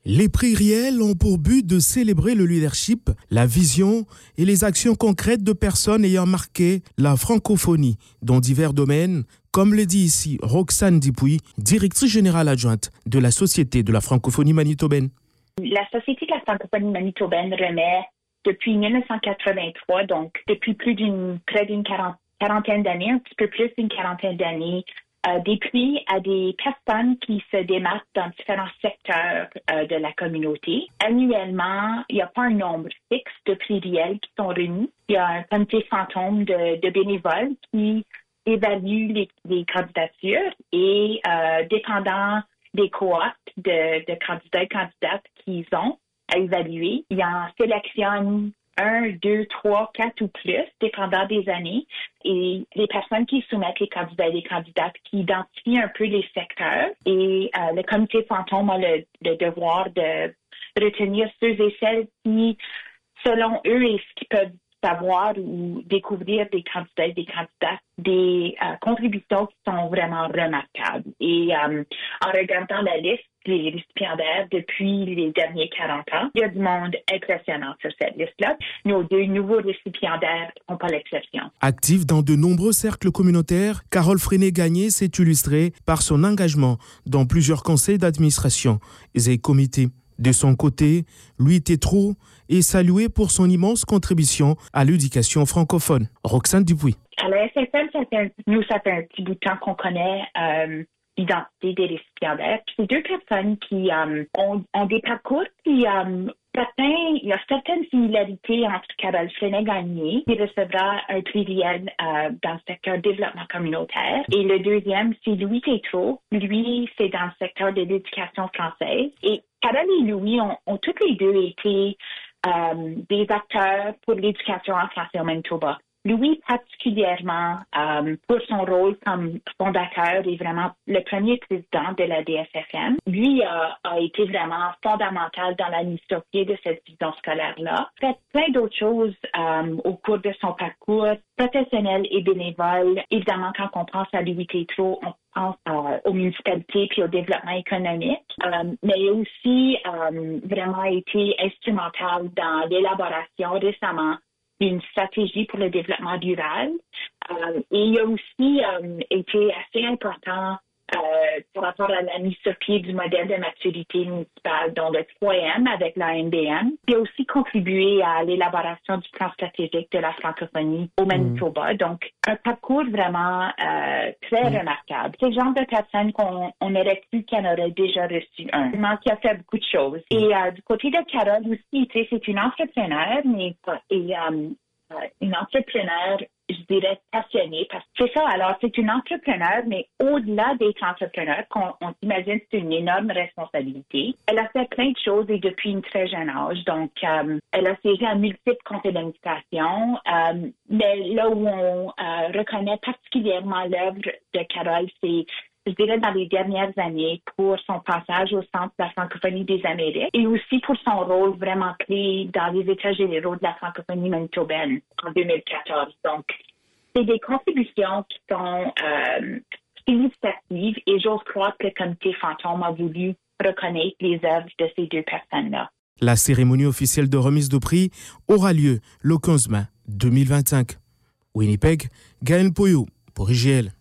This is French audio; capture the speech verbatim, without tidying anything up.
Les prix réels ont pour but de célébrer le leadership, la vision et les actions concrètes de personnes ayant marqué la francophonie dans divers domaines, comme le dit ici Roxane Dupuis, directrice générale adjointe de la Société de la francophonie manitobaine. La Société de la francophonie manitobaine remet depuis dix-neuf cent quatre-vingt-trois, donc depuis plus d'une près d'une quarantaine d'années, un petit peu plus d'une quarantaine d'années, Euh, des prix à des personnes qui se démarquent dans différents secteurs euh, de la communauté. Annuellement, il n'y a pas un nombre fixe de prix réels qui sont remis. Il y a un comité fantôme de, de bénévoles qui évalue les, les candidatures et, euh, dépendant des cohortes de, de candidats et candidates qu'ils ont à évaluer, ils en sélectionnent un, deux, trois, quatre ou plus, dépendant des années. Et les personnes qui soumettent les candidats et les candidates qui identifient un peu les secteurs. Et euh, le comité fantôme a le, le devoir de retenir ceux et celles qui, selon eux et ce qu'ils peuvent savoir ou découvrir des candidats et des candidates, des euh, contributions qui sont vraiment remarquables. Et euh, en regardant la liste des récipiendaires depuis les derniers quarante ans, il y a du monde impressionnant sur cette liste-là. Nos deux nouveaux récipiendaires ne font pas l'exception. Active dans de nombreux cercles communautaires, Carole Freinet-Gagné s'est illustrée par son engagement dans plusieurs conseils d'administration et comités. De son côté, Louis Tétrault est salué pour son immense contribution à l'éducation francophone. Roxane Dupuis. À la S F M, ça fait un, nous, ça fait un petit bout de temps qu'on connaît euh, l'identité des récipiendaires. Puis c'est deux personnes qui euh, ont, ont des parcours qui... Euh, Certains, il y a certaines similarités entre Carole Freinet-Gagné, qui recevra un prix réel euh, dans le secteur développement communautaire. Et le deuxième, c'est Louis Tétrault. Lui, c'est dans le secteur de l'éducation française. Et Carole et Louis ont, ont tous les deux été euh, des acteurs pour l'éducation en français au Manitoba. Louis, particulièrement, euh, pour son rôle comme fondateur et vraiment le premier président de la D S F M, lui a, a été vraiment fondamental dans la mise sur pied de cette vision scolaire-là. Il a fait plein d'autres choses euh, au cours de son parcours professionnel et bénévole. Évidemment, quand on pense à Louis Tétrault, on pense euh, aux municipalités puis au développement économique, euh, mais il a aussi euh, vraiment été instrumental dans l'élaboration récemment d'une stratégie pour le développement rural. Euh, et il a aussi euh, été assez important euh, par rapport à la mise sur pied du modèle de maturité municipale, dont le trois M avec la N B M. Il a aussi contribué à l'élaboration du plan stratégique de la francophonie au Manitoba. Mmh. Donc, un parcours vraiment euh, très mmh. remarquable. C'est le genre de personne qu'on on aurait cru qu'elle aurait déjà reçu un. Vraiment, qui a fait beaucoup de choses. Mmh. Et euh, du côté de Carole aussi, tu sais, c'est une entrepreneure, mais et, euh, une entrepreneure, je dirais, passionnée. Parce que c'est ça, alors c'est une entrepreneure, mais au-delà d'être entrepreneure, qu'on on s'imagine c'est une énorme responsabilité. Elle a fait plein de choses et depuis une très jeune âge. Donc, euh, elle a siégé à multiples conseils d'administration. Euh, mais là où on euh, reconnaît particulièrement l'œuvre de Carole, c'est je dirais dans les dernières années, pour son passage au Centre de la francophonie des Amériques et aussi pour son rôle vraiment clé dans les États généraux de la francophonie manitobaine en deux mille quatorze. Donc, c'est des contributions qui sont euh, significatives et j'ose croire que le comité fantôme a voulu reconnaître les œuvres de ces deux personnes-là. La cérémonie officielle de remise de prix aura lieu le quinze mai deux mille vingt-cinq. Winnipeg, Gaël Poyo pour I G L.